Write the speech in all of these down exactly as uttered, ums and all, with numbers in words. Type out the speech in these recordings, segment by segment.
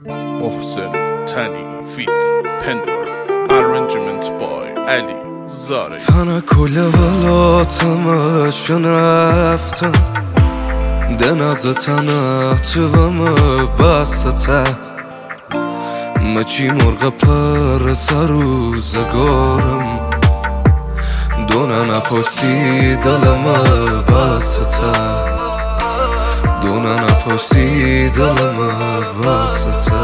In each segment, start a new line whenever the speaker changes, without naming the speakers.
محسن تنی فیت پندر arrangement by علی زاره.
تنها کل ولاتمش رفتم دنازه تنها توام بسته مچی مرغ پر سروزگارم دونه نپرسی دلم بسته دونه نپرسی دلم بسته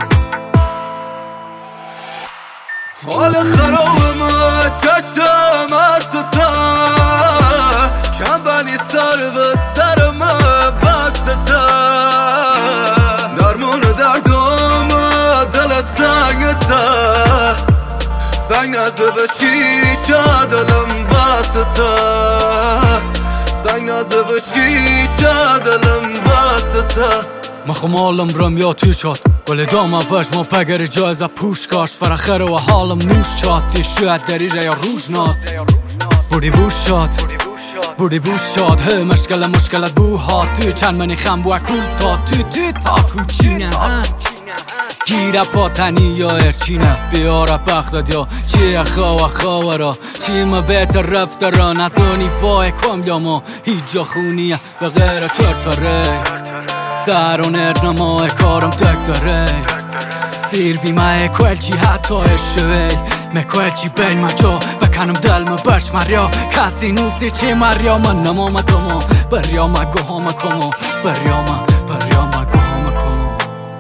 حال خرابم چشم استه کم بنی سر به سرم بسته درمون دردم دل سنگته سنگ نزده به شیشه دلم بسته سنگ نزده به شیشه دلم بسته
مخمالم رم یا توی چات ولی دام اوش ما پگر جایزه پوش کاش فراخره و حالم نوش چات تی شاید دریجه یا روش نات بودی بوش شاد بودی بوش شاد هی مشکل مشکلت بو ها توی چند منی خم بو اکول تا توی توی تا کوچینه گیره پاتنی یا ارچینه بیاره بختد یا چیه خواه خواه را چی ما بهتر رفته را نزانی وای کم یا ما هیچ جا خونیه به غیر ترتره سر و نرنمای کارم دکتره سیر بیمه کلچی حتی اشویل مکلچی بیل مجا بکنم دل مبرش مریا کسی نوسی چی مریا من نمام کما بریا مگو همه کما بریا ما بریا مگو همه کما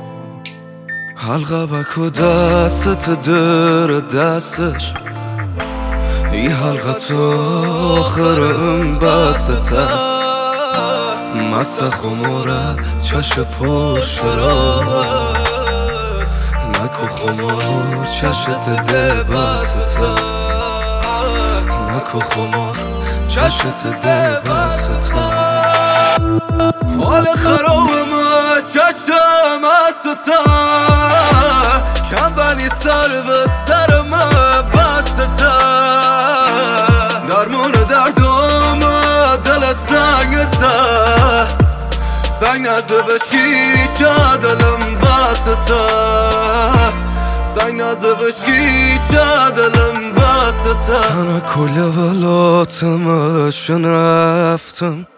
حلقه بکو دست در دستش ای حلقه تو آخرم بسته مسته خموره چش پشت را نکو خمار چشت ده بسته نکو خمار چشت ده بسته حال خرابم چشم استه کم بنی سر به سرم بسته درمون دردم دل سنگته سنگ نزده به شیشه دلم بسته سنگ نزده به شیشه دلم بسته تنها کل ولاتمش رفتم